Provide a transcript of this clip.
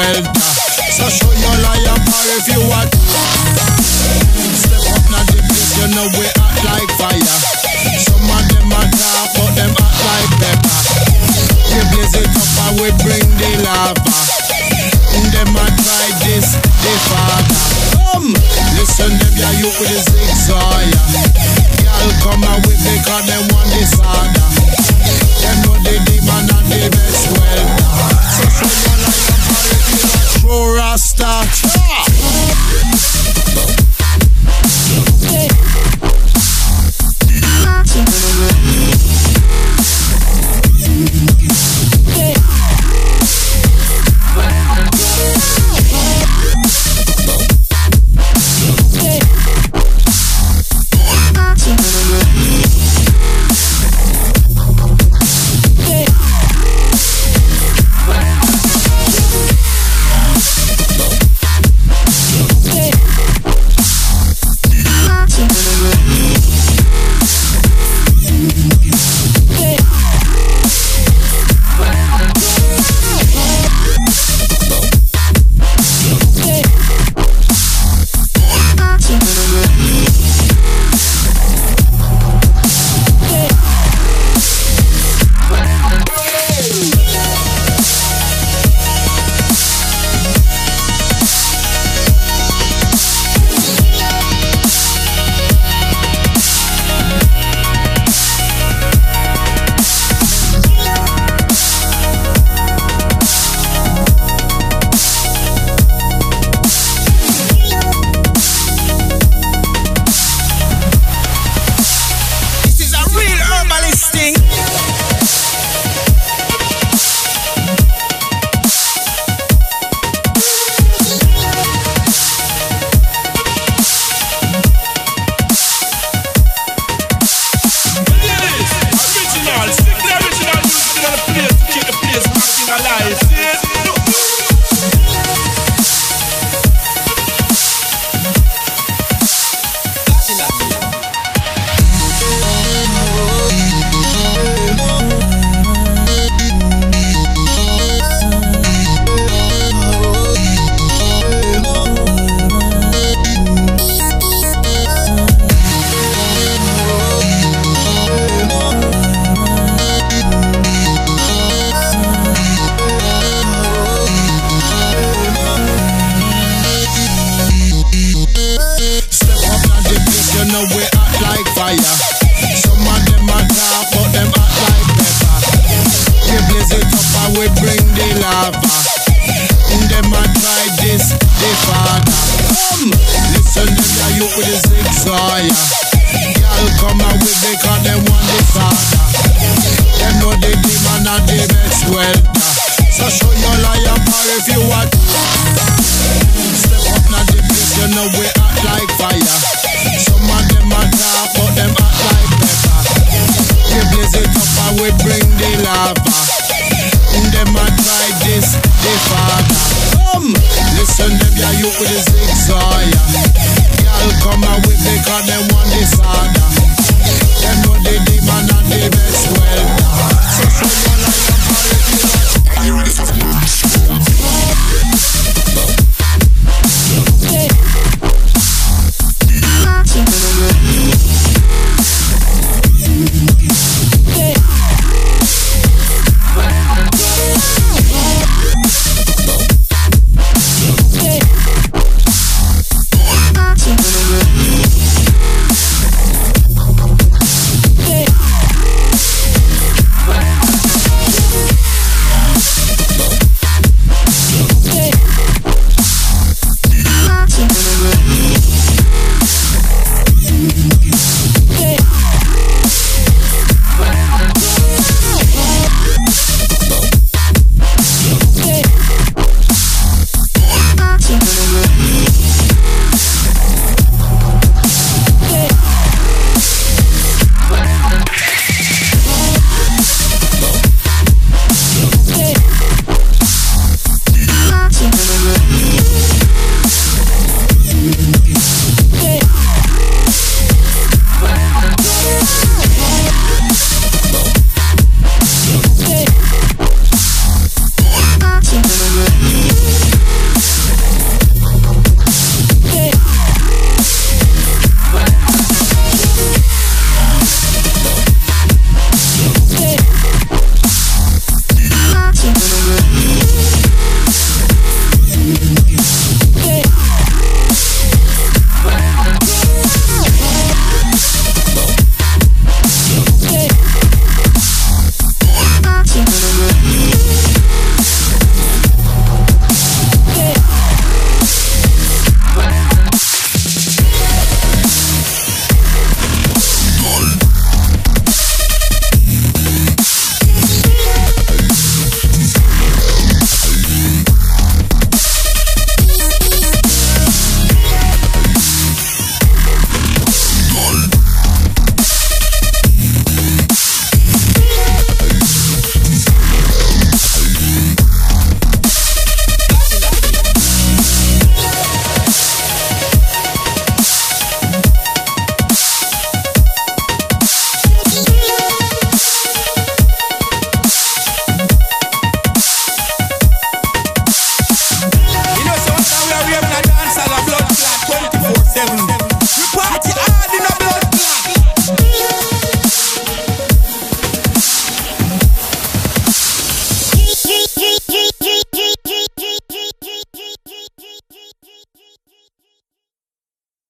welter. So show your liar power if you want. Step up now the place, you know we act like fire. Some of them are dark, but them act like pepper. We blaze it up and we bring the lava. Them a try this, the father. Come, listen them, yeah, you with the zigzag. Y'all come out with me cause them want this order. Them know the demon and the best welder. So show your life and power if you want true Rasta. Some of them are dark, but them act like pepper. We blaze it up and we bring the lava. Them a try this, the father. Come, listen them, yeah, you with the zigzag. Y'all come out with me cause them want the father. Them know the demon and the best welter. So show your liar power if you want. Step up now the place, you know we act like fire. Some of them are dark, but them act like pepper. We blaze it up and we bring the lava.